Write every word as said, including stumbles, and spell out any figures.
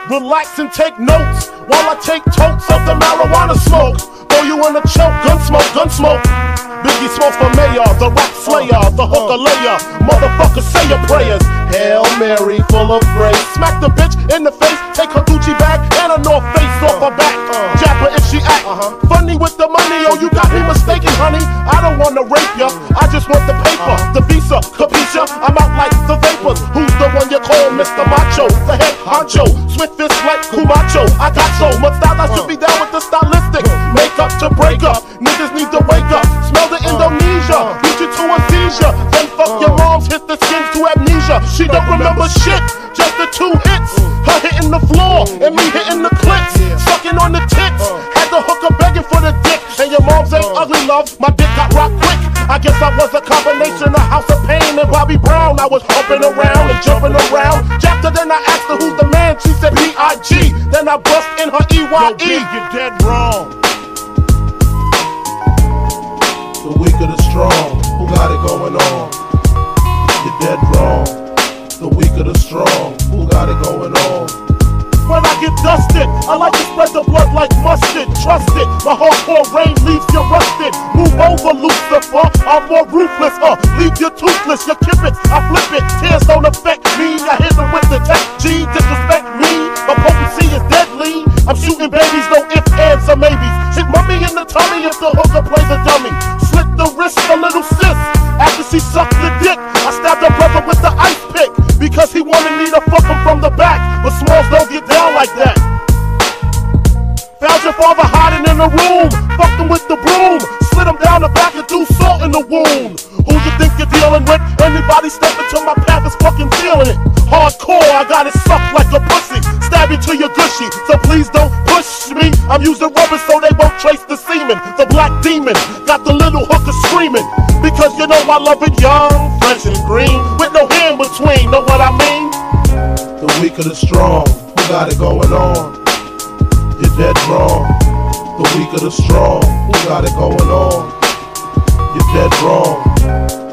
Relax and take notes while I take totes of the marijuana smoke. Throw you in a choke, gun smoke, gun smoke. Biggie Smalls for mayor, the rap slayer, the hooker layer. Motherfucker, say your prayers. Hail Mary, full of grace. Smack the bitch in the face, take her Gucci bag and a North Face off her back. Jab her if she act funny with the money. Oh, you got me mistaken, honey. I don't wanna rape ya, I just want the paper, the visa, capisha. I'm out like the vapors. Who's the one you call Mister Macho? The head honcho, swift fist like Kumacho. I got so much style, I should be down with the stylistic. Make up to break up, niggas need to wake up. Smell the Indonesia, beat you to a seizure. Then fuck your moms, hit the skins to amnesia. She don't remember shit, just the two hits. Her hitting the floor, and me hitting the clits. Sucking on the tits, had the hooker begging for the dick. And your moms ain't ugly, love, my dick got rock quick. I guess I was a combination of House of Pain and Bobby Brown. I was humping around and jumping around. Jacked her, then I asked her who's the man. She said B I G Then I bust in her E Y E. Yo, you're dead wrong. The weak or the strong, who got it going on? You're dead wrong. The weak or the strong, who got it going on? When I get dusted, I like to spread the blood like mustard. Trust it, my hardcore rain leaves you rusted. Move over, Lucifer, I'm more ruthless. Uh, leave you toothless, you kip it, I flip it. Tears don't affect me, I hit them with the tech G. Disrespect me, my potency is deadly. I'm shooting babies, no ifs, ands, or maybes. Hit mummy in the tummy if the hooker plays a dummy. Slit the wrist, a little sis. After she sucked the dick, I stabbed her brother with the ice pick. Because he wanted me to fuck him from the back. But Smalls don't get down like that. Found your father hiding in the room. Fucked him with the broom. Slid him down the back and threw salt in the wound. Who you think you're dealing with? Anybody step into my path is fucking feeling it. Hardcore, I got it sucked like a pussy. Stab you to your gushy, so please don't push me. I'm using rubber so they won't trace the semen. The black demon got the little hooker screaming. Because you know I love it young, fresh and green, with no hair in between, know what I mean? The weak or the strong, who got it going on? You're dead wrong. The weak or the strong, who got it going on? You're dead wrong.